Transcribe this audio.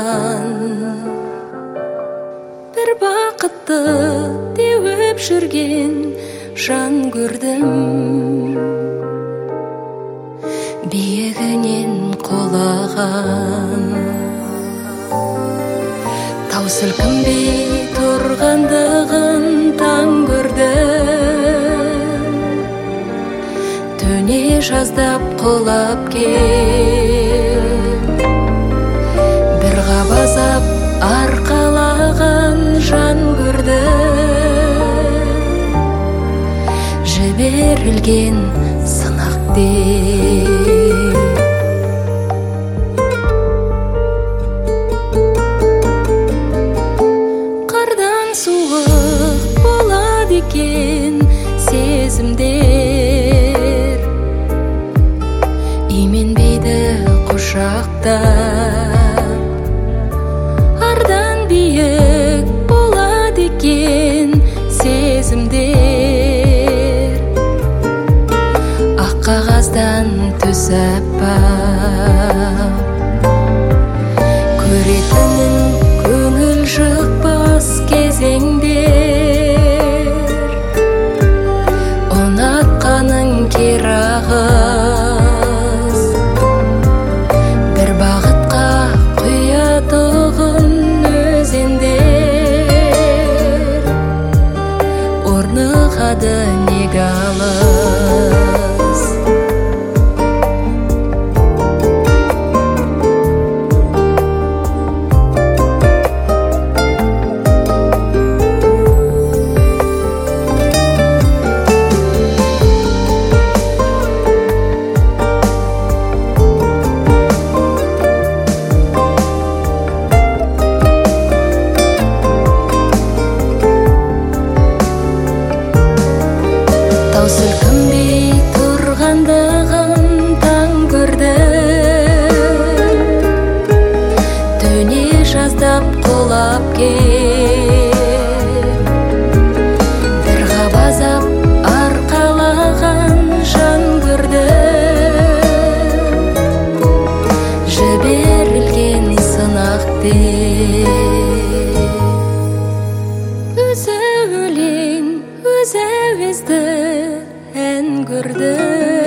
бір бақытты теуіп жүрген жан көрдім. Биігінен құлаған тау сілкінбей тұрғандығын таң көрдім. Төне жаздап құлап кел, бір қабазап арқалаған жан көрдім. Жіберілген сынақ деп қардан суық болады екен сезімдер, именбейді құшақтап. Ардан биік болады екен сезімдер, ақ қағаздан түс аппақ. Көретінің көңіл жықпас кезеңдер, ұнатқаның керағыз, бір бағытқа құятұғын өзендер, орнығады неге алыс. Тау сілкінбей тұрғандығын таң көрдім. Төне жаздап құлап кел, бір қабазап арқалаған жан көрдім. Жіберілген сынақ деп өзі өлең, өзі әуезді ән көрдім.